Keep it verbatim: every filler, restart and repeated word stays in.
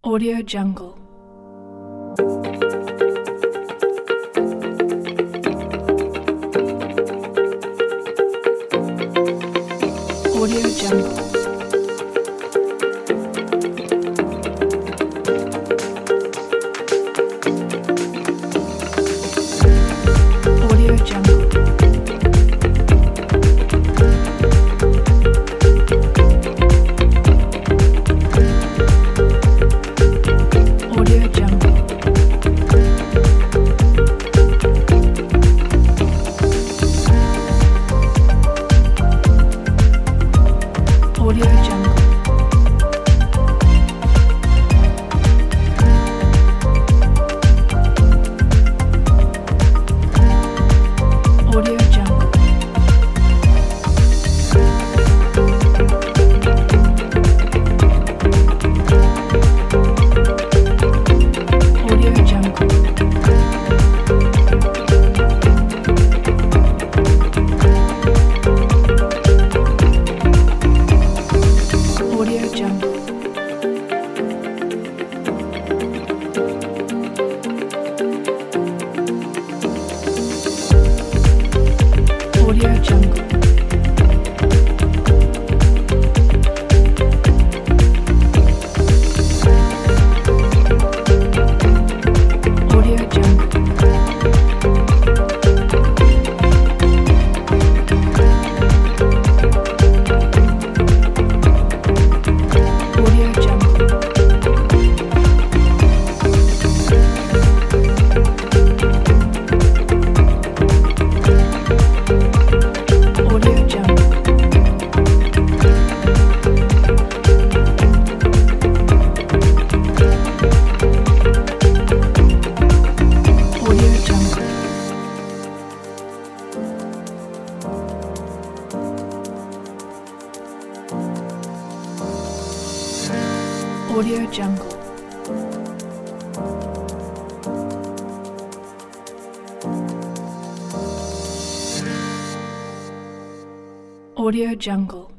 Audio Jungle. Audio Jungle. Audio Jungle. Audio Jungle. Audio Jungle. Audio Jungle. Audio Jungle. Audio Jungle. Audio Jungle. Audio Jungle. Audio Jungle. Audio Jungle. Audio Jungle. Audio Jungle. Audio Jungle.